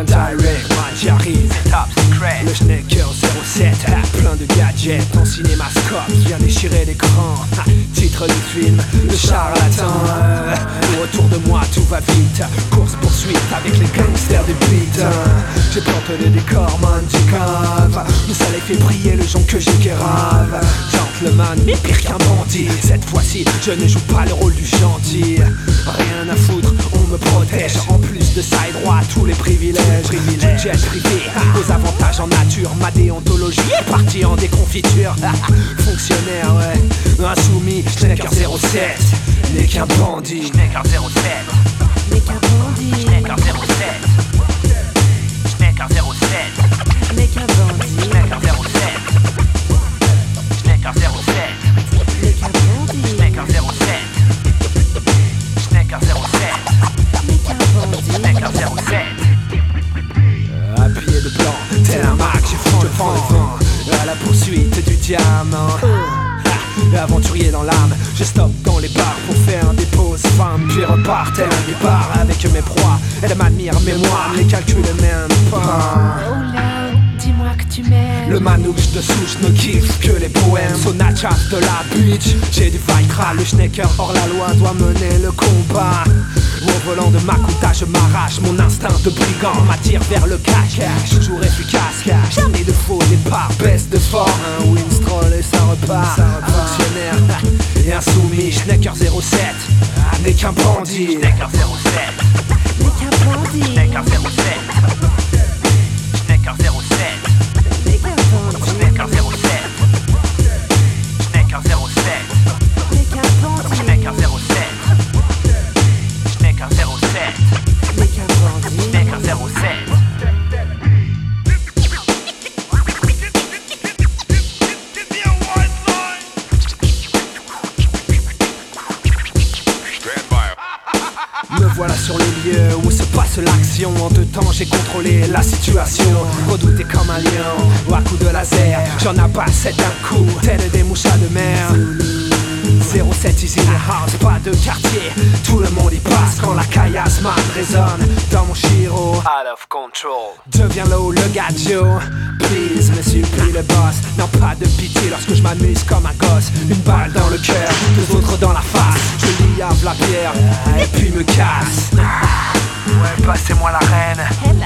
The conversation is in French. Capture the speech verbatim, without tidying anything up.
direct, man, j'arrive. C'est top secret. Le Schnecker zéro sept, plein de gadgets en cinémascope, vient déchirer l'écran. Titre du film, le charlatan. euh, Autour de moi tout va vite, course poursuite avec les gangsters du beat. J'ai planté le décor, man, du cave, le soleil fait briller le jonc que j'ai grave. Gentleman, mais pire qu'un bandit. Cette fois-ci, je ne joue pas le rôle du gentil. Rien à foutre, on me protège. En plus de ça et droit, tous les privilèges. privilèges. Jet privé, aux avantages en nature. Ma déontologie est partie en déconfiture. Fonctionnaire, ouais, insoumis, Schnecker zéro sept, n'est qu'un bandit. Schnecker zéro sept. N'est qu'un bandit. Schnecker zéro sept. Schnecker zéro sept. N'est qu'un bandit. Schnecker zéro sept. Schnecker zéro sept. N'est qu'un bandit. Schnecker zéro sept. Schnecker zéro sept. N'est qu'un bandit. Schnecker zéro sept. À pied de blanc, tel un Mac, je fends le vent à la poursuite du diamant. Aventurier dans l'âme, je stoppe dans les bars pour faire des pauses femmes, puis repars tel un départ avec mes proies. Elle m'admire, mais moi, ne les calcule même pas. Oh là, dis-moi que tu m'aimes. Le manouche de souche ne kiffe que les poèmes. Sonacha de la beach, j'ai du Vaincra. Le Schnecker hors la loi doit mener le combat. Au volant de Makuta, je m'arrache. Mon instinct de brigand m'attire vers le cash. Toujours efficace, jamais de faux départ. Baisse de fort, un Winstrol et ça repart. Fonctionnaire et insoumis, Schnecker zéro sept n'est qu'un bandit. Schnecker zéro sept. N'est qu'un bandit. Schnecker zéro sept. Schnecker zéro sept. N'est qu'un bandit. Schnecker zéro sept. Schnecker zéro sept. N'est qu'un bandit. Schnecker zéro sept. Schnecker zéro sept. N'est qu'un bandit. Schnecker zéro sept. Me voilà sur les lieux où se passe l'action. En deux temps j'ai contrôlé la situation, redouté comme un lion, à coups de laser, j'en abasse d'un coup, tel des mouchas de mer. Zéro sept easy in the house, pas de quartier, tout le monde y passe quand la caillasse man résonne dans mon chiro. Out of control. Deviens low le gadjo, please me supplie le boss. Non pas de pitié lorsque je m'amuse comme un gosse. Une balle dans le cœur, deux autres dans la face. Je liave la pierre et puis me casse. Ouais, passez-moi la reine. Elle